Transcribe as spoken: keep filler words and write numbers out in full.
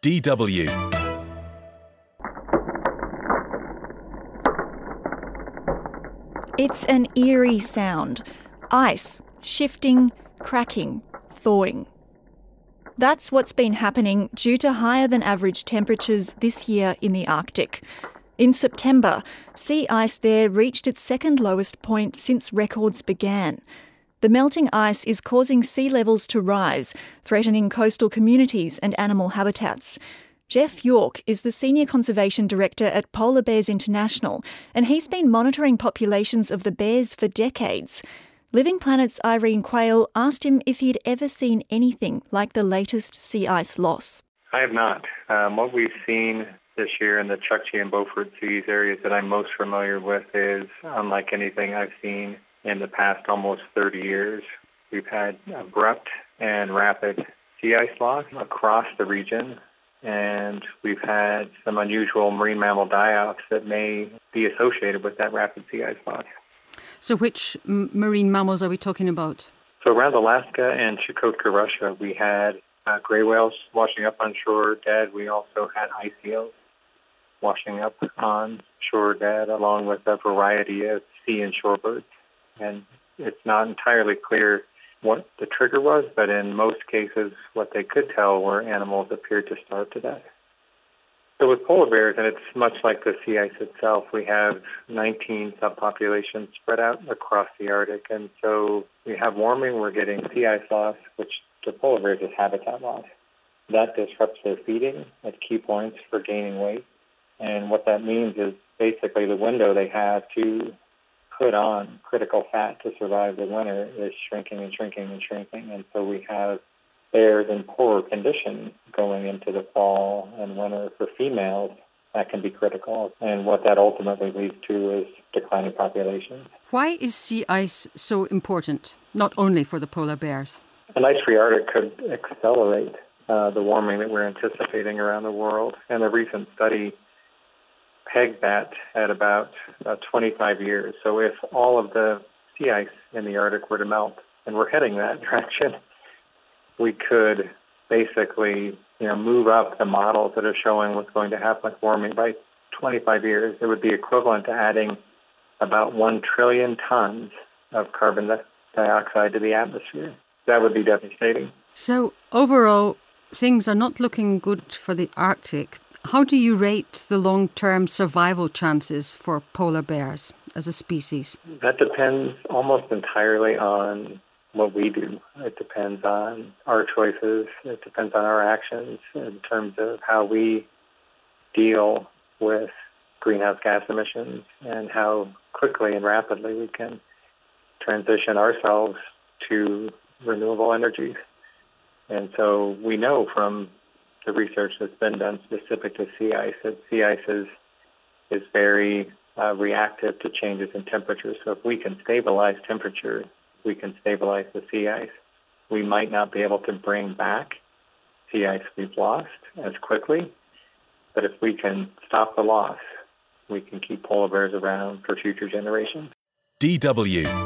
D W. It's an eerie sound. Ice, shifting, cracking, thawing. That's what's been happening due to higher than average temperatures this year in the Arctic. In September, sea ice there reached its second lowest point since records began. The melting ice is causing sea levels to rise, threatening coastal communities and animal habitats. Jeff York is the Senior Conservation Director at Polar Bears International, and he's been monitoring populations of the bears for decades. Living Planet's Irene Quayle asked him if he'd ever seen anything like the latest sea ice loss. I have not. Um, what we've seen this year in the Chukchi and Beaufort Seas, areas that I'm most familiar with, is unlike anything I've seen in the past almost thirty years. We've had abrupt and rapid sea ice loss across the region, and we've had some unusual marine mammal die-offs that may be associated with that rapid sea ice loss. So which m- marine mammals are we talking about? So around Alaska and Chukotka, Russia, we had uh, gray whales washing up on shore dead. We also had ice eels washing up on shore dead, along with a variety of sea and shorebirds. And it's not entirely clear what the trigger was, but in most cases, what they could tell were animals appeared to starve to death. So with polar bears, and it's much like the sea ice itself, we have nineteen subpopulations spread out across the Arctic. And so we have warming, we're getting sea ice loss, which to polar bears is habitat loss. That disrupts their feeding at key points for gaining weight. And what that means is basically the window they have to put on critical fat to survive the winter is shrinking and shrinking and shrinking. And so we have bears in poorer condition going into the fall and winter. For females, that can be critical. And what that ultimately leads to is declining populations. Why is sea ice so important, not only for the polar bears? An ice-free Arctic could accelerate uh, the warming that we're anticipating around the world. And a recent study pegged that at about uh, twenty-five years. So if all of the sea ice in the Arctic were to melt, and we're heading that direction, we could basically, you know, move up the models that are showing what's going to happen with warming by twenty-five years. It would be equivalent to adding about one trillion tons of carbon dioxide to the atmosphere. That would be devastating. So overall, things are not looking good for the Arctic. How do you rate the long-term survival chances for polar bears as a species? That depends almost entirely on what we do. It depends on our choices. It depends on our actions in terms of how we deal with greenhouse gas emissions and how quickly and rapidly we can transition ourselves to renewable energies. And so we know from the research that's been done specific to sea ice that sea ice is, is very uh, reactive to changes in temperature. So if we can stabilize temperature, we can stabilize the sea ice. We might not be able to bring back sea ice we've lost as quickly, but if we can stop the loss, we can keep polar bears around for future generations. D W